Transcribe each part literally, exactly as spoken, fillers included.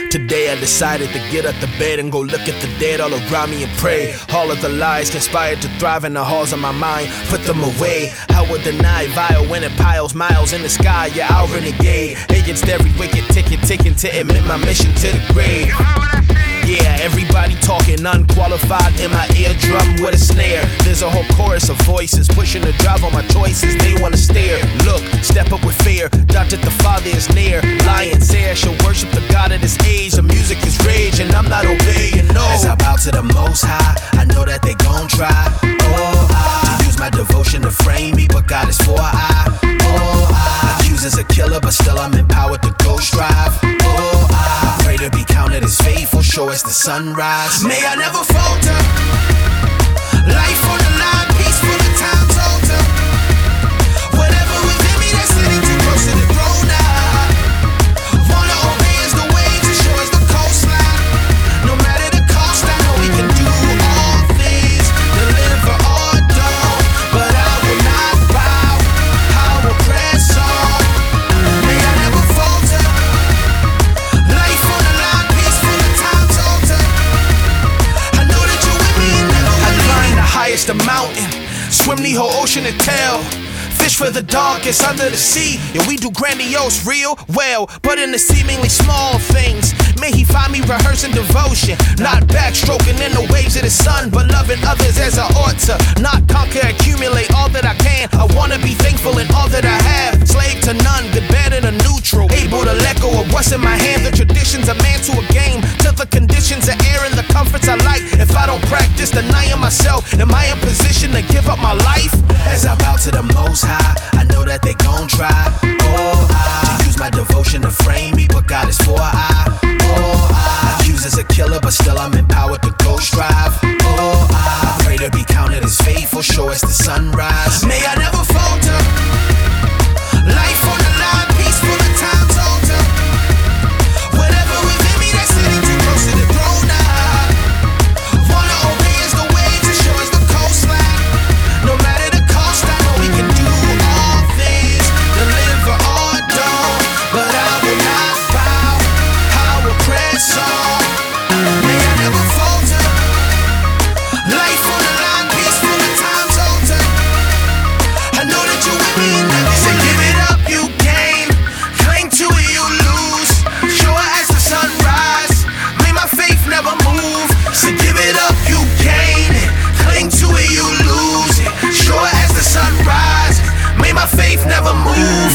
Today I decided to get out the bed and go look at the dead all around me and pray. All of the lies conspired to thrive in the halls of my mind. Put them away. I would deny vile when it piles miles in the sky. Yeah, I'll renegade against every wicked ticket ticking to admit my mission to the grave. Yeah, everybody talking unqualified in my eardrum with a snare. There's a whole chorus of voices pushing the drive on my choices. They wanna stare. Look, step up with fear. Doubt that the Father is near. Lying, say I should worship the God of this age. The music is rage and I'm not obeying. No. As I bow to the Most High, I know that they gon' try. Oh, I to use my devotion to frame me, but God is for I. Oh, I accused as a killer, but still I'm empowered to go strive. Oh, I pray to be counted as faithful, sure as the sunrise. May I never falter. Life on the line, peaceful the times alter. Whatever within me that's sitting too close to the throne now. Wanna obey as the waves as sure as the coastline. No matter the cost, I know we can do all things. Deliver or don't, but I will not bow. I will press on. May I never falter. Life on the line, peaceful the times alter. I know that you're with me and never I climb the highest of mountain, swim the whole ocean to tell. Fish for the darkest under the sea. And we do grandiose real well, but in the seemingly small things. May he find me rehearsing devotion, not backstroking in the waves of the sun, but loving others as I ought to. Not conquer, accumulate all that I can. I wanna be thankful in all that I have. Slave to none, good, bad, and a neutral. Able to let go of what's in my hand. The traditions, a man to a game. To the conditions of air and the comforts I like. If I don't practice denying myself, am I in position to give up my life? As I bow to the Most High, I know that they gon' try. Oh, I to use my devotion to frame me, but God is for I. Oh, I accused as a killer, but still I'm empowered to go strive. Oh, I pray to be counted as faithful, sure as the sunrise. May I never falter. Life on the line, peaceful the times alter. Whatever within me that's sitting too close to the throne now. Wanna obey as the waves as sure as the coastline. No matter the cost, I know we can do all things. Deliver or don't, but I will not bow. I will press on. May I never falter. Life on the line, peaceful the times alter. I know that you're with me and never say give it up, you gain. Cling to it, you lose. Sure as the sunrise, may my faith never move. So give it up, you gain. Cling to it, you lose. Sure as the sunrise, may my faith never move.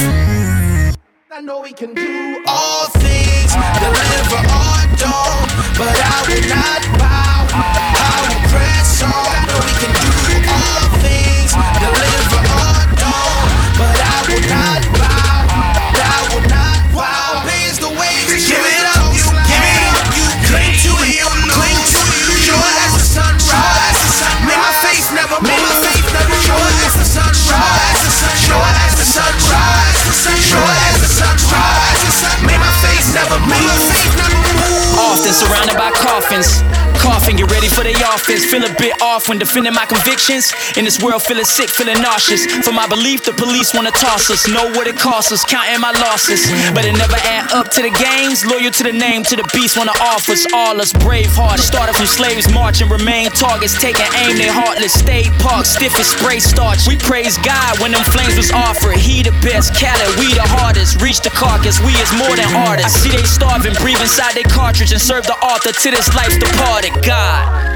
I know we can do all things, deliver or don't, but I will not bow. I will press on. I know we can do all things, deliver or don't, but I will not bow. I will not bow. Pays the waves. Give it up, you give it up, you cling to it, you cling to it. Sure as the sunrise, may my faith never move. May my faith never sure as the sunrise, sure as the sunrise, sure as the sunrise. May my faith never move. Often surrounded by coffins. Coughing, get ready for the offense. Feel a bit off when defending my convictions. In this world, feeling sick, feeling nauseous. For my belief, the police wanna toss us. Know what it costs us, counting my losses. But it never add up to the gains. Loyal to the name, to the beast, wanna offer us. All us brave hearts. Started from slaves, marching, remain targets. Taking aim, they heartless. Stayed parked, stiff as spray starch. We praise God when them flames was offered. He the best, Cali, we the hardest. Reach the carcass, we is more than artists. I see they starving, breathe inside their cartridge and serve the author to this life's departed. God.